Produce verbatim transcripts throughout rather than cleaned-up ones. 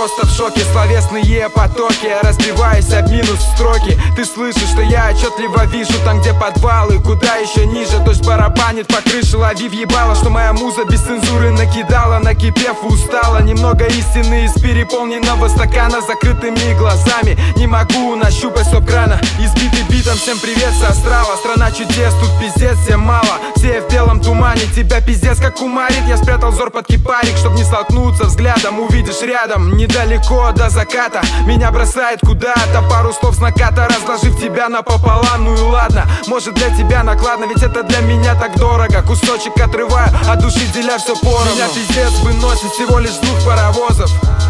просто в шоке. Словесные потоки, я разбиваюсь об минус строки. Ты слышишь, что я отчетливо вижу там, где подвалы, куда еще ниже. Дождь барабанит по крыше, лови въебало, что моя муза без цензуры накидала, накипев устала. Немного истины из переполненного стакана, закрытыми глазами не могу нащупать стоп-крана. Избитый битом, всем привет с астрала. Страна чудес, тут пиздец всем мало. Все в белом тумане, тебя пиздец как кумарит. Я спрятал взор под кипарик, чтоб не столкнуться взглядом. Увидишь рядом, недалеко до заката, меня бросает куда-то, пару слов с наката, разложив тебя напополам. Ну и ладно, может для тебя накладно, ведь это для меня так дорого. Кусочек отрываю, от души деля все поровну. Меня пиздец выносит всего лишь двух паровозов.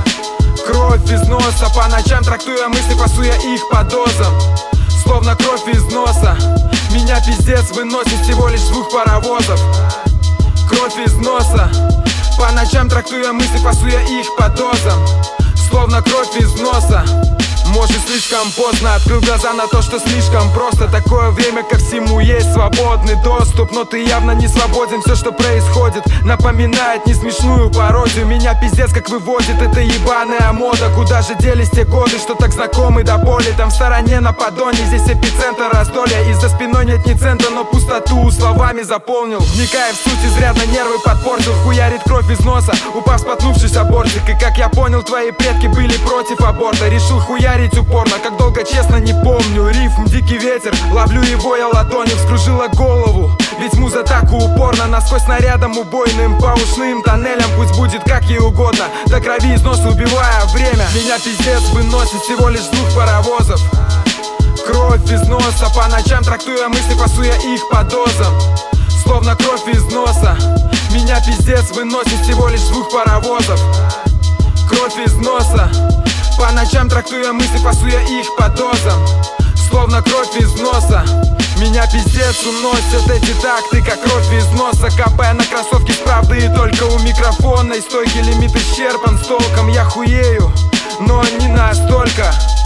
Кровь из носа, по ночам трактуя мысли, пасуя их по дозам. Словно кровь из носа. Меня пиздец выносит всего лишь двух паровозов. Кровь из носа, по ночам трактуя мысли, пасуя их по дозам. Словно кровь из носа. Может, слишком поздно открыл глаза на то, что слишком просто. Такое время, как всему есть свободный доступ. Но ты явно не свободен, все, что происходит, напоминает не смешную пародию. Меня пиздец как выводит эта ебаная мода. Куда же делись те годы, что так знакомы до боли? Там в стороне на поддоне, здесь эпицентр раздолья. И за спиной нет ни цента, но пустоту словами заполнил. Вникая в суть, изрядно нервы подпортил. Хуярит кровь из носа, упав споткнувшись о бортик. И как я понял, твои предки были против аборта. Решил хуярить упорно, как долго, честно, не помню. Рифм, дикий ветер, ловлю его я ладонью. Вскружила голову, ведь муза так упорно. Насквозь снарядом убойным, по ушным тоннелям. Пусть будет как ей угодно, до крови из носа убивая время. Меня пиздец выносит всего лишь двух паровозов. Кровь из носа, по ночам трактуя мысли, пасуя их по дозам. Словно кровь из носа. Меня пиздец выносит всего лишь двух паровозов. Кровь из носа, по ночам трактуя мысли, пасуя их по дозам. Словно кровь из носа. Меня пиздец уносят эти такты, как кровь из носа. Капая на кроссовки с правдой, и только у микрофона и стойки лимит исчерпан с толком. Я хуею, но не настолько.